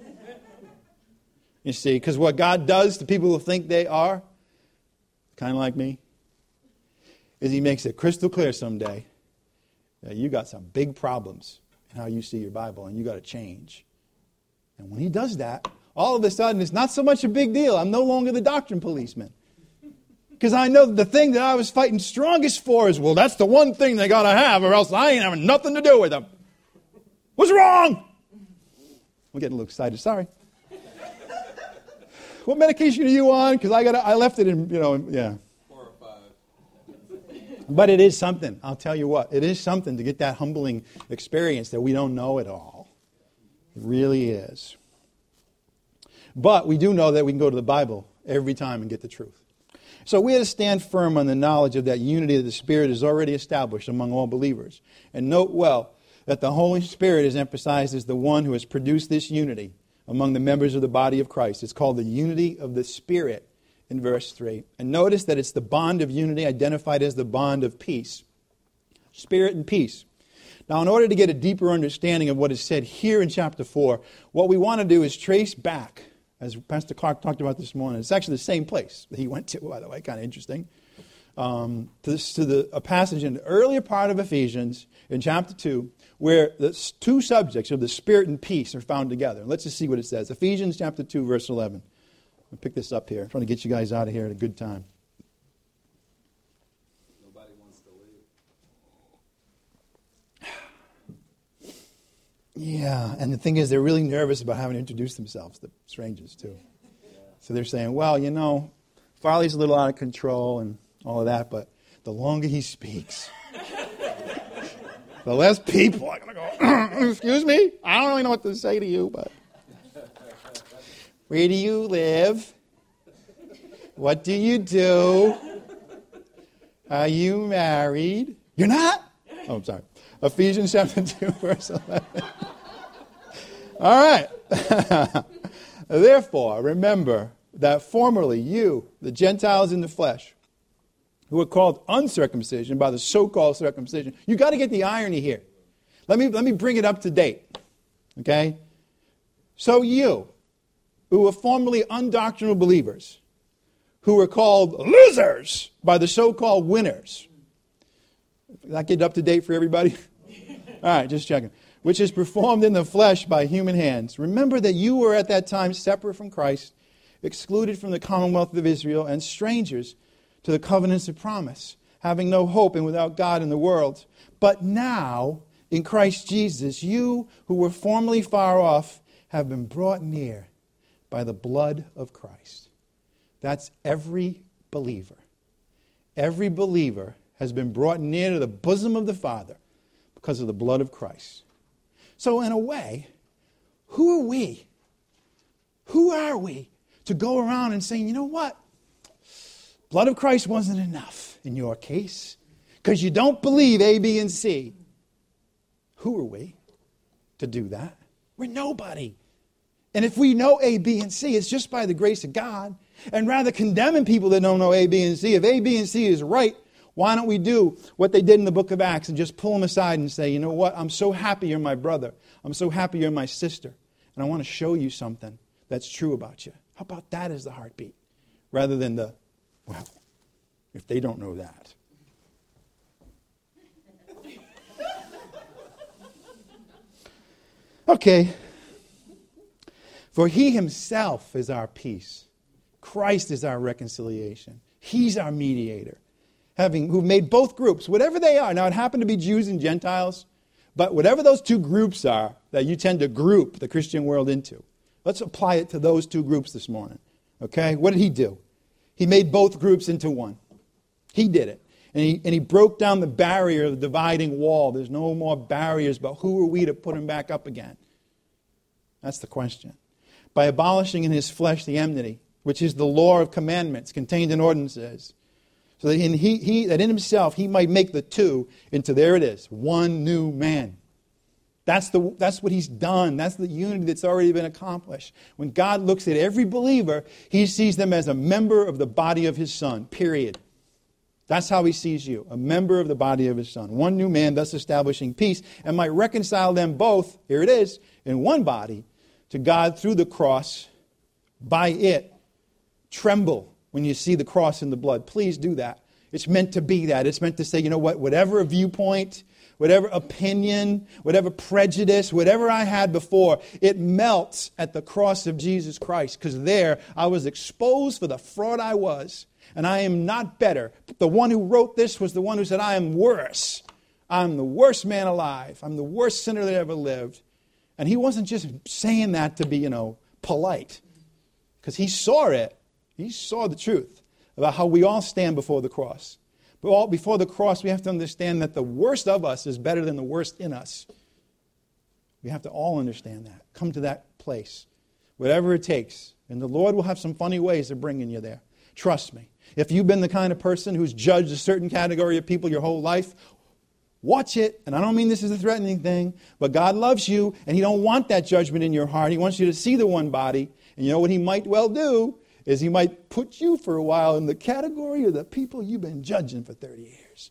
you see, because what God does to people who think they are, kind of like me, is He makes it crystal clear someday that you got some big problems in how you see your Bible, and you got to change. And when He does that, all of a sudden it's not so much a big deal. I'm no longer the doctrine policeman. Because I know the thing that I was fighting strongest for is, well, that's the one thing they got to have, or else I ain't having nothing to do with them. What's wrong? I'm getting a little excited. Sorry. What medication are you on? Because I got I left it in, you know, yeah. Four or five. But it is something. I'll tell you what. It is something to get that humbling experience that we don't know it all. It really is. But we do know that we can go to the Bible every time and get the truth. So we have to stand firm on the knowledge of that unity that the Spirit has already established among all believers. And note well that the Holy Spirit is emphasized as the one who has produced this unity among the members of the body of Christ. It's called the unity of the Spirit in verse three. And notice that it's the bond of unity identified as the bond of peace. Spirit and peace. Now, in order to get a deeper understanding of what is said here in chapter four, what we want to do is trace back, as Pastor Clark talked about this morning. It's actually the same place that he went to, by the way, kind of interesting. Um, to, this, to the, a passage in the earlier part of Ephesians, in chapter two, where the two subjects of the Spirit and peace are found together. Let's just see what it says. Ephesians chapter two, verse eleven. I'll pick this up here. I'm trying to get you guys out of here at a good time. Nobody wants to leave. Yeah, and the thing is, they're really nervous about having to introduce themselves, the strangers, too. Yeah. So they're saying, well, you know, Farley's a little out of control and all of that, but the longer he speaks, the less people are going to go, excuse me, I don't really know what to say to you, but where do you live? What do you do? Are you married? You're not? Oh, I'm sorry. Ephesians chapter two, verse eleven. All right. Therefore, remember that formerly you, the Gentiles in the flesh, who were called uncircumcision by the so-called circumcision. You got to get the irony here. Let me, let me bring it up to date. Okay? So you, who were formerly undoctrinal believers, who were called losers by the so-called winners. Did that get up to date for everybody? All right, just checking. Which is performed in the flesh by human hands. Remember that you were at that time separate from Christ, excluded from the commonwealth of Israel, and strangers to the covenants of promise, having no hope and without God in the world. But now, in Christ Jesus, you who were formerly far off have been brought near by the blood of Christ. That's every believer. Every believer has been brought near to the bosom of the Father because of the blood of Christ. So in a way, Who are we? Who are we to go around and say, you know what? Blood of Christ wasn't enough in your case because you don't believe A, B, and C. Who are we to do that? We're nobody. And if we know A, B, and C, it's just by the grace of God. And rather condemning people that don't know A, B, and C, if A, B, and C is right, why don't we do what they did in the book of Acts and just pull them aside and say, you know what, I'm so happy you're my brother. I'm so happy you're my sister. And I want to show you something that's true about you. How about that as the heartbeat? Rather than the, well, if they don't know that. Okay. For he himself is our peace. Christ is our reconciliation. He's our mediator. Having who made both groups, whatever they are. Now it happened to be Jews and Gentiles, but whatever those two groups are that you tend to group the Christian world into, let's apply it to those two groups this morning. Okay? What did he do? He made both groups into one. He did it. And he, and he broke down the barrier, the dividing wall. There's no more barriers, but who are we to put them back up again? That's the question. By abolishing in his flesh the enmity, which is the law of commandments contained in ordinances, so that in, he, he, that in himself he might make the two into, there it is, one new man. That's, the, that's what he's done. That's the unity that's already been accomplished. When God looks at every believer, he sees them as a member of the body of his Son, period. That's how he sees you, a member of the body of his Son. One new man, thus establishing peace, and might reconcile them both, here it is, in one body, to God through the cross. By it, tremble when you see the cross and the blood. Please do that. It's meant to be that. It's meant to say, you know what, whatever viewpoint, whatever opinion, whatever prejudice, whatever I had before, it melts at the cross of Jesus Christ. Because there, I was exposed for the fraud I was. And I am not better. The one who wrote this was the one who said, I am worse. I'm the worst man alive. I'm the worst sinner that ever lived. And he wasn't just saying that to be, you know, polite. Because he saw it. He saw the truth about how we all stand before the cross. But all, before the cross, we have to understand that the worst of us is better than the worst in us. We have to all understand that. Come to that place. Whatever it takes. And the Lord will have some funny ways of bringing you there. Trust me. If you've been the kind of person who's judged a certain category of people your whole life, watch it. And I don't mean this is a threatening thing, but God loves you, and he don't want that judgment in your heart. He wants you to see the one body. And you know what he might well do is he might put you for a while in the category of the people you've been judging for thirty years.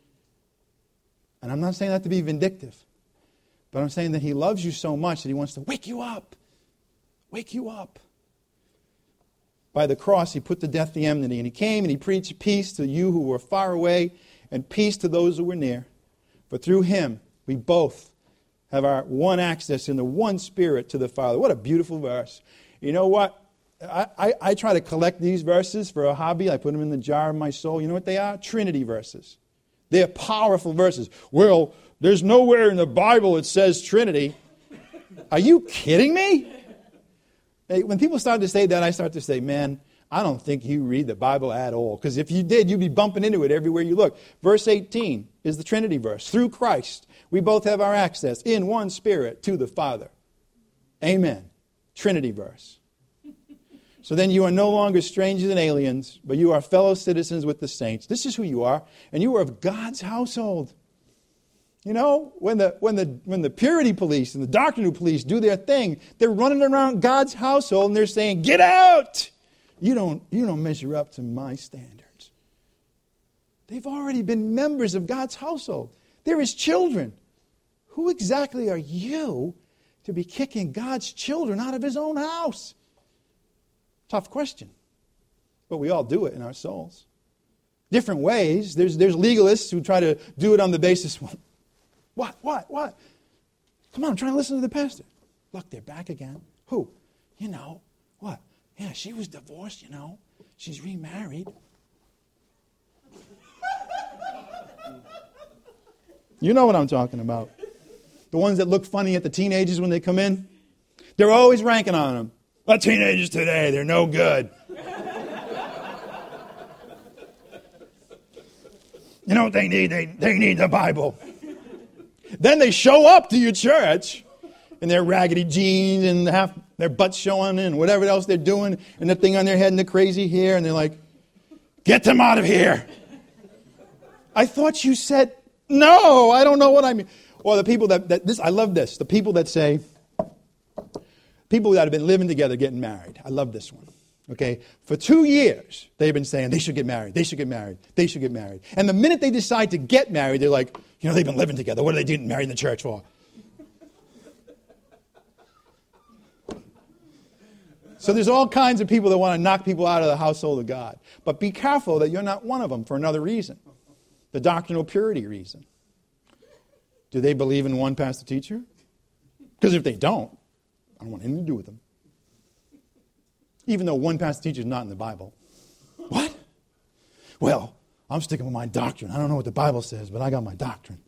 And I'm not saying that to be vindictive, but I'm saying that he loves you so much that he wants to wake you up. Wake you up. By the cross, he put to death the enmity. And he came and he preached peace to you who were far away and peace to those who were near. For through him, we both have our one access in the one Spirit to the Father. What a beautiful verse. You know what? I, I, I try to collect these verses for a hobby. I put them in the jar of my soul. You know what they are? Trinity verses. They're powerful verses. Well, there's nowhere in the Bible it says Trinity. Are you kidding me? Hey, when people start to say that, I start to say, man, I don't think you read the Bible at all. Because if you did, you'd be bumping into it everywhere you look. Verse eighteen is the Trinity verse. Through Christ, we both have our access in one Spirit to the Father. Amen. Trinity verse. So then you are no longer strangers and aliens, but you are fellow citizens with the saints. This is who you are. And you are of God's household. You know, when the when the when the purity police and the doctrinal police do their thing, they're running around God's household and they're saying, "Get out! You don't you don't measure up to my standards." They've already been members of God's household. They're his children. Who exactly are you to be kicking God's children out of his own house? Tough question. But we all do it in our souls. Different ways. There's there's legalists who try to do it on the basis, well, What? What? What? Come on, I'm trying to listen to the pastor. Look, they're back again. Who? You know. What? Yeah, she was divorced, you know. She's remarried. You know what I'm talking about. The ones that look funny at the teenagers when they come in. They're always ranking on them. The teenagers today, they're no good. You know what they need? They, they need the Bible. Then they show up to your church, in their raggedy jeans and half their butts showing and whatever else they're doing and the thing on their head and the crazy hair. And they're like, get them out of here. I thought you said, no, I don't know what I mean. Or the people that, that this, I love this. The people that say, people that have been living together getting married. I love this one. Okay, for two years, they've been saying they should get married, they should get married, they should get married. And the minute they decide to get married, they're like, you know, they've been living together. What are they getting married in the church for? So there's all kinds of people that want to knock people out of the household of God. But be careful that you're not one of them for another reason. The doctrinal purity reason. Do they believe in one pastor teacher? Because if they don't, I don't want anything to do with them. Even though one pastor teacher is not in the Bible. What? Well, I'm sticking with my doctrine. I don't know what the Bible says, but I got my doctrine.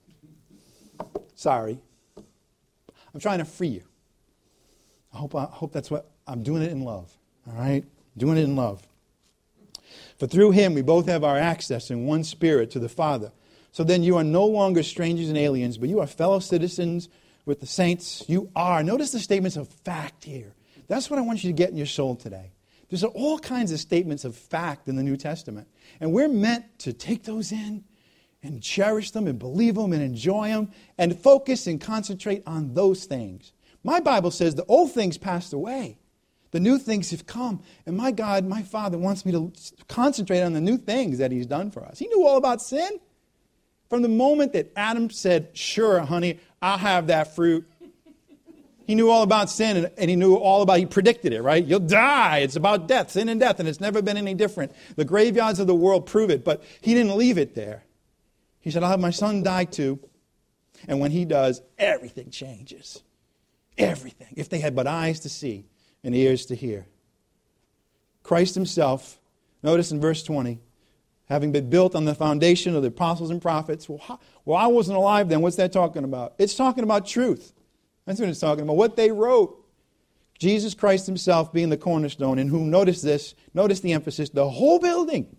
Sorry. I'm trying to free you. I hope, I hope that's what, I'm doing it in love. All right? Doing it in love. For through him we both have our access in one spirit to the Father. So then you are no longer strangers and aliens, but you are fellow citizens with the saints. You are. Notice the statements of fact here. That's what I want you to get in your soul today. There's all kinds of statements of fact in the New Testament. And we're meant to take those in and cherish them and believe them and enjoy them and focus and concentrate on those things. My Bible says the old things passed away. The new things have come. And my God, my Father wants me to concentrate on the new things that he's done for us. He knew all about sin. From the moment that Adam said, sure, honey, I'll have that fruit. He knew all about sin, and, and he knew all about, he predicted it, right? You'll die. It's about death, sin and death, and it's never been any different. The graveyards of the world prove it, but he didn't leave it there. He said, I'll have my son die too. And when he does, everything changes. Everything. If they had but eyes to see and ears to hear. Christ himself, notice in verse twenty, having been built on the foundation of the apostles and prophets. Well, how, well, I wasn't alive then. What's that talking about? It's talking about truth. That's what it's talking about. What they wrote. Jesus Christ himself being the cornerstone, in whom, notice this, notice the emphasis, the whole building.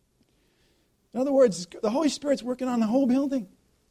In other words, the Holy Spirit's working on the whole building.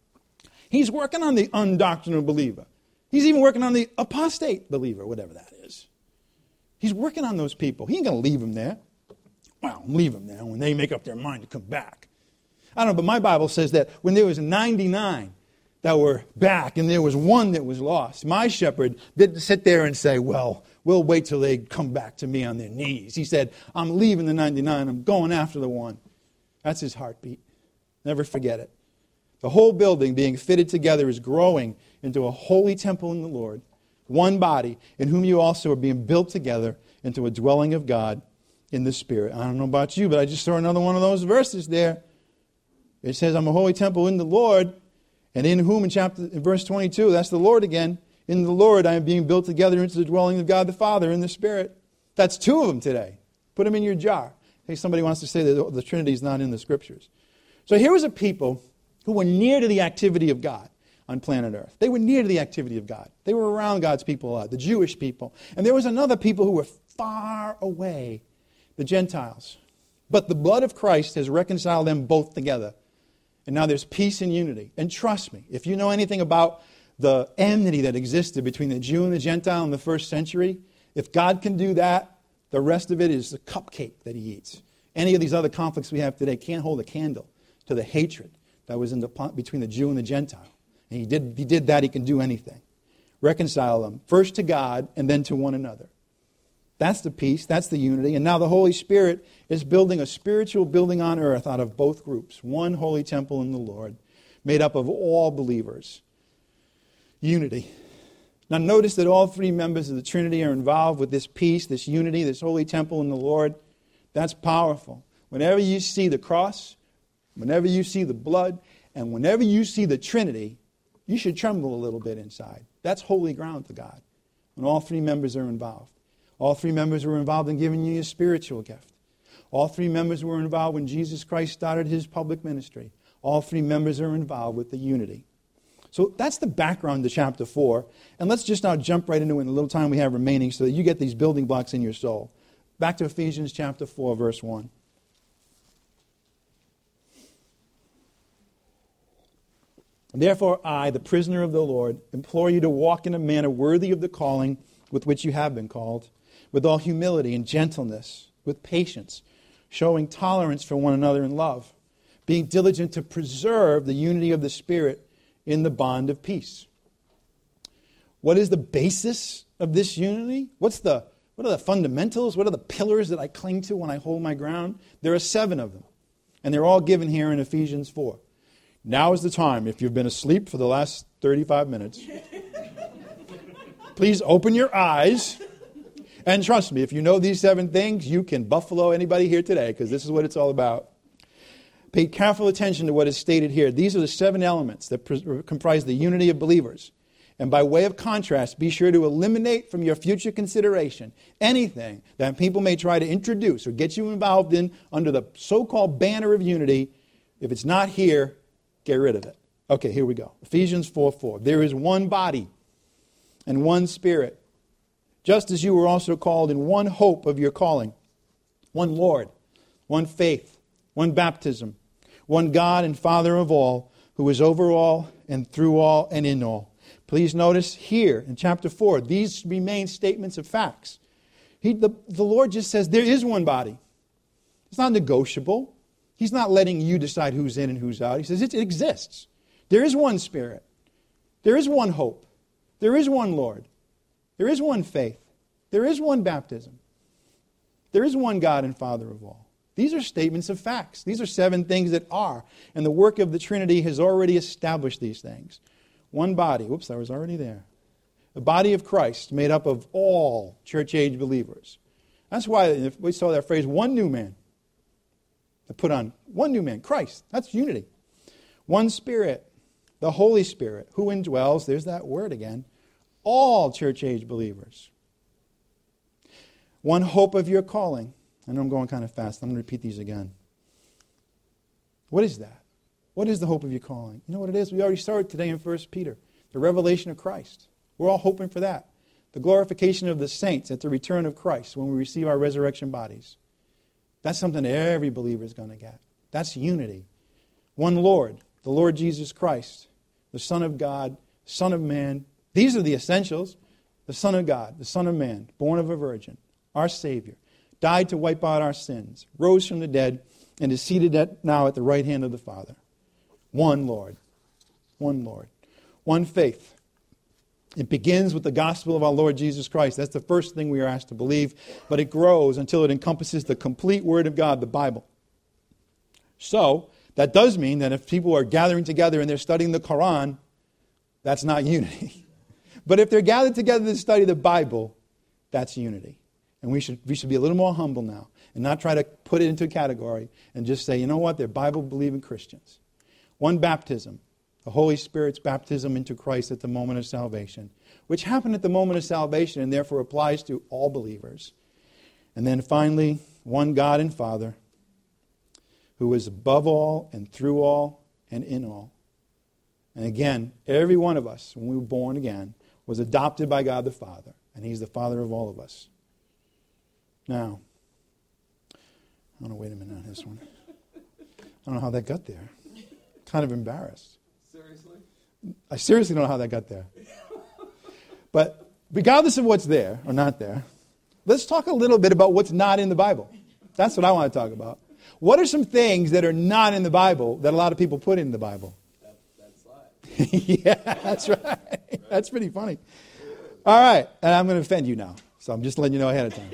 He's working on the undoctrinal believer. He's even working on the apostate believer, whatever that is. He's working on those people. He ain't going to leave them there. Well, leave them there when they make up their mind to come back. I don't know, but my Bible says that when there was ninety-nine that were back and there was one that was lost, my shepherd didn't sit there and say, well, we'll wait till they come back to me on their knees. He said, I'm leaving the ninety-nine. I'm going after the one. That's his heartbeat. Never forget it. The whole building being fitted together is growing into a holy temple in the Lord, one body, in whom you also are being built together into a dwelling of God in the Spirit. I don't know about you, but I just saw another one of those verses there. It says, I'm a holy temple in the Lord, and in whom, in chapter, in verse twenty-two, that's the Lord again. In the Lord, I am being built together into the dwelling of God the Father in the Spirit. That's two of them today. Put them in your jar. Hey, somebody wants to say that the Trinity is not in the Scriptures. So here was a people who were near to the activity of God on planet Earth. They were near to the activity of God. They were around God's people a lot, the Jewish people. And there was another people who were far away, the Gentiles. But the blood of Christ has reconciled them both together. And now there's peace and unity. And trust me, if you know anything about the enmity that existed between the Jew and the Gentile in the first century, if God can do that, the rest of it is the cupcake that he eats. Any of these other conflicts we have today can't hold a candle to the hatred that was in the, between the Jew and the Gentile. And he did, he did that, he can do anything. Reconcile them, first to God and then to one another. That's the peace, that's the unity. And now the Holy Spirit is building a spiritual building on earth out of both groups. One holy temple in the Lord, made up of all believers. Unity. Now notice that all three members of the Trinity are involved with this peace, this unity, this holy temple in the Lord. That's powerful. Whenever you see the cross, whenever you see the blood, and whenever you see the Trinity, you should tremble a little bit inside. That's holy ground to God. When all three members are involved. All three members were involved in giving you a spiritual gift. All three members were involved when Jesus Christ started his public ministry. All three members are involved with the unity. So that's the background to chapter four. And let's just now jump right into it in the little time we have remaining so that you get these building blocks in your soul. Back to Ephesians chapter four, verse one. Therefore, I, the prisoner of the Lord, implore you to walk in a manner worthy of the calling with which you have been called, with all humility and gentleness, with patience, showing tolerance for one another in love, being diligent to preserve the unity of the Spirit in the bond of peace. What is the basis of this unity? What's the, what are the fundamentals? What are the pillars that I cling to when I hold my ground? There are seven of them, and they're all given here in Ephesians four. Now is the time, if you've been asleep for the last thirty-five minutes, please open your eyes, and trust me, if you know these seven things, you can buffalo anybody here today, because this is what it's all about. Pay careful attention to what is stated here. These are the seven elements that pr- comprise the unity of believers. And by way of contrast, be sure to eliminate from your future consideration anything that people may try to introduce or get you involved in under the so-called banner of unity. If it's not here, get rid of it. Okay, here we go. Ephesians four four. There is one body and one Spirit, just as you were also called in one hope of your calling, one Lord, one faith, one baptism, one God and Father of all, who is over all and through all and in all. Please notice here in chapter four, these remain statements of facts. He, the, the Lord just says there is one body. It's not negotiable. He's not letting you decide who's in and who's out. He says it exists. There is one Spirit. There is one hope. There is one Lord. There is one faith. There is one baptism. There is one God and Father of all. These are statements of facts. These are seven things that are. And the work of the Trinity has already established these things. One body. Whoops, I was already there. The body of Christ made up of all church-age believers. That's why we saw that phrase, one new man. I put on one new man, Christ. That's unity. One Spirit, the Holy Spirit, who indwells, there's that word again, all church-age believers. One hope of your calling. I know I'm going kind of fast. I'm going to repeat these again. What is that? What is the hope of your calling? You know what it is? We already saw it today in First Peter. The revelation of Christ. We're all hoping for that. The glorification of the saints at the return of Christ when we receive our resurrection bodies. That's something that every believer is going to get. That's unity. One Lord, the Lord Jesus Christ, the Son of God, Son of Man. These are the essentials. The Son of God, the Son of Man, born of a virgin, our Savior, died to wipe out our sins, rose from the dead, and is seated at, now at the right hand of the Father. One Lord. One Lord. One faith. It begins with the gospel of our Lord Jesus Christ. That's the first thing we are asked to believe. But it grows until it encompasses the complete Word of God, the Bible. So, that does mean that if people are gathering together and they're studying the Quran, that's not unity. But if they're gathered together to study the Bible, that's unity. And we should we should be a little more humble now and not try to put it into a category and just say, you know what, they're Bible-believing Christians. One baptism, the Holy Spirit's baptism into Christ at the moment of salvation, which happened at the moment of salvation and therefore applies to all believers. And then finally, one God and Father, who is above all and through all and in all. And again, every one of us, when we were born again, was adopted by God the Father, and He's the Father of all of us. Now, I don't know, wait a minute on this one. I don't know how that got there. Kind of embarrassed. Seriously? I seriously don't know how that got there. But regardless of what's there or not there, let's talk a little bit about what's not in the Bible. That's what I want to talk about. What are some things that are not in the Bible that a lot of people put in the Bible? That, that slide. Yeah, that's right. That's pretty funny. All right, and I'm going to offend you now, so I'm just letting you know ahead of time.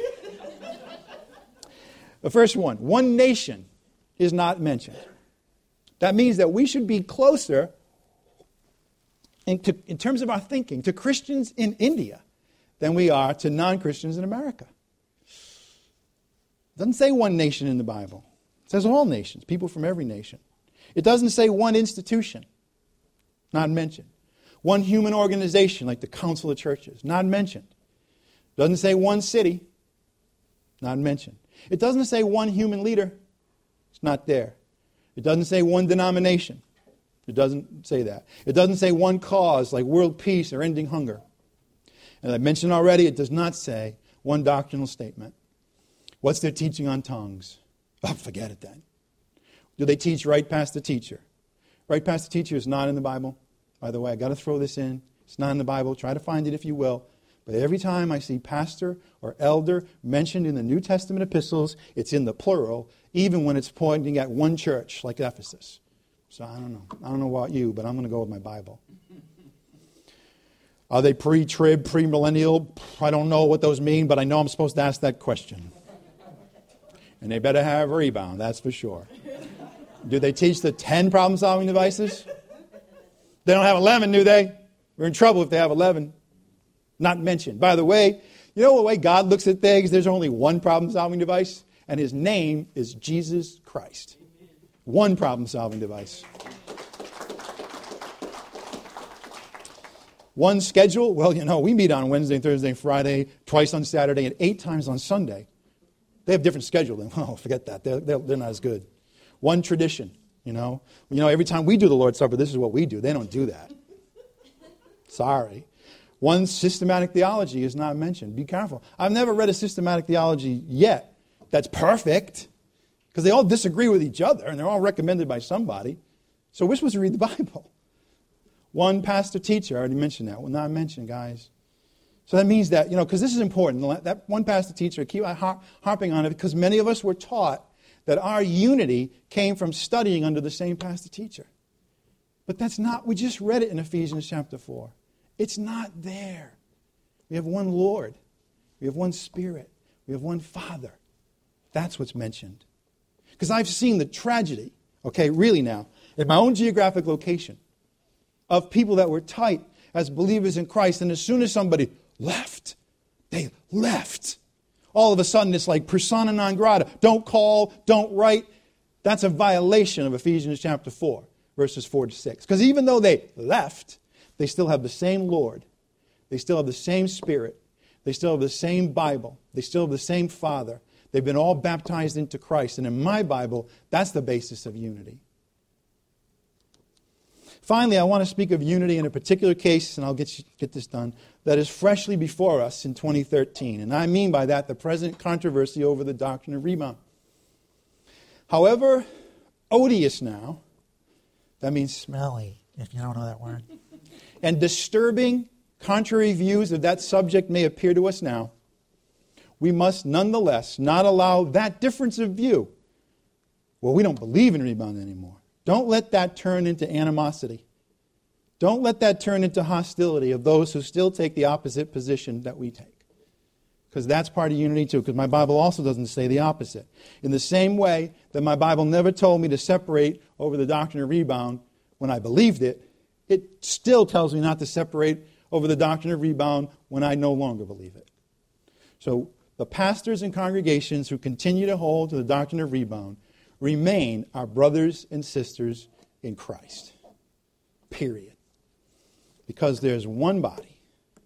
The first one, one nation is not mentioned. That means that we should be closer in, to, in terms of our thinking to Christians in India than we are to non-Christians in America. It doesn't say one nation in the Bible. It says all nations, people from every nation. It doesn't say one institution, not mentioned. One human organization like the Council of Churches, not mentioned. It doesn't say one city, not mentioned. It doesn't say one human leader, it's not there. It doesn't say one denomination. It doesn't say that. It doesn't say one cause like world peace or ending hunger. As I mentioned already, it does not say one doctrinal statement. What's their teaching on tongues? Oh, forget it then. Do they teach right past the teacher? Right past the teacher is not in the Bible. by the way, I got to throw this in. It's not in the Bible. Try to find it if you will. But every time I see pastor or elder mentioned in the New Testament epistles, it's in the plural, even when it's pointing at one church like Ephesus. So I don't know. I don't know about you, but I'm going to go with my Bible. Are they pre-trib, pre-millennial? I don't know what those mean, but I know I'm supposed to ask that question. And they better have a rebound, that's for sure. Do they teach the ten problem-solving devices? They don't have eleven, do they? We're in trouble if they have eleven. Not mentioned. By the way, you know the way God looks at things? There's only one problem-solving device, and his name is Jesus Christ. One problem-solving device. One schedule? Well, you know, we meet on Wednesday, Thursday, Friday, twice on Saturday, and eight times on Sunday. They have different scheduling. Oh, forget that. They're, they're, they're not as good. One tradition, you know. You know, every time we do the Lord's Supper, this is what we do. They don't do that. Sorry. One systematic theology is not mentioned. Be careful. I've never read a systematic theology yet that's perfect, because they all disagree with each other, and they're all recommended by somebody. So we're supposed to read the Bible. One pastor teacher, I already mentioned that. Well, not mentioned, guys. So that means that, you know, because this is important. That one pastor teacher, I keep harping on it, because many of us were taught that our unity came from studying under the same pastor teacher. But that's not, we just read it in Ephesians chapter four. It's not there. We have one Lord. We have one Spirit. We have one Father. That's what's mentioned. Because I've seen the tragedy, okay, really now, in my own geographic location, of people that were tight as believers in Christ, and as soon as somebody left, they left. All of a sudden, it's like persona non grata. Don't call, don't write. That's a violation of Ephesians chapter four, verses four to six. Because even though they left, they still have the same Lord. They still have the same Spirit. They still have the same Bible. They still have the same Father. They've been all baptized into Christ. And in my Bible, that's the basis of unity. Finally, I want to speak of unity in a particular case, and I'll get, you, get this done, that is freshly before us in twenty thirteen. And I mean by that the present controversy over the doctrine of rebound. However odious now, that means smelly, if you don't know that word, and disturbing contrary views of that subject may appear to us now, we must nonetheless not allow that difference of view. Well, we don't believe in rebound anymore. Don't let that turn into animosity. Don't let that turn into hostility of those who still take the opposite position that we take. Because that's part of unity too, because my Bible also doesn't say the opposite. In the same way that my Bible never told me to separate over the doctrine of rebound when I believed it, it still tells me not to separate over the doctrine of rebound when I no longer believe it. So the pastors and congregations who continue to hold to the doctrine of rebound remain our brothers and sisters in Christ. Period. Because there's one body,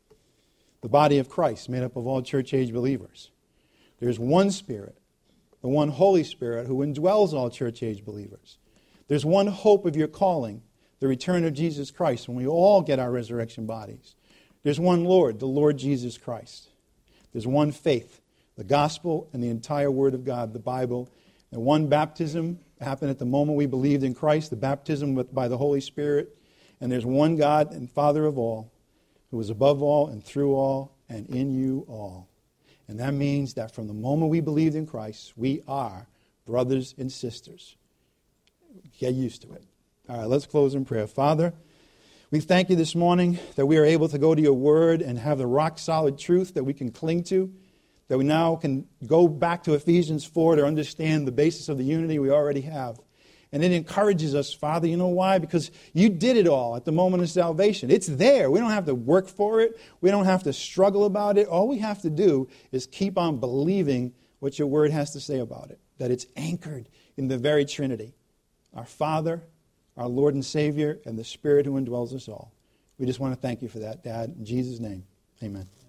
the body of Christ, made up of all church-age believers. There's one Spirit, the one Holy Spirit who indwells all church-age believers. There's one hope of your calling, the return of Jesus Christ, when we all get our resurrection bodies. There's one Lord, the Lord Jesus Christ. There's one faith, the gospel and the entire Word of God, the Bible. And one baptism happened at the moment we believed in Christ, the baptism by the Holy Spirit. And there's one God and Father of all, who is above all and through all and in you all. And that means that from the moment we believed in Christ, we are brothers and sisters. Get used to it. All right, let's close in prayer. Father, we thank you this morning that we are able to go to your word and have the rock-solid truth that we can cling to, that we now can go back to Ephesians four to understand the basis of the unity we already have. And it encourages us, Father. You know why? Because you did it all at the moment of salvation. It's there. We don't have to work for it. We don't have to struggle about it. All we have to do is keep on believing what your word has to say about it, that it's anchored in the very Trinity, our Father, our Lord and Savior, and the Spirit who indwells us all. We just want to thank you for that, Dad. In Jesus' name, amen.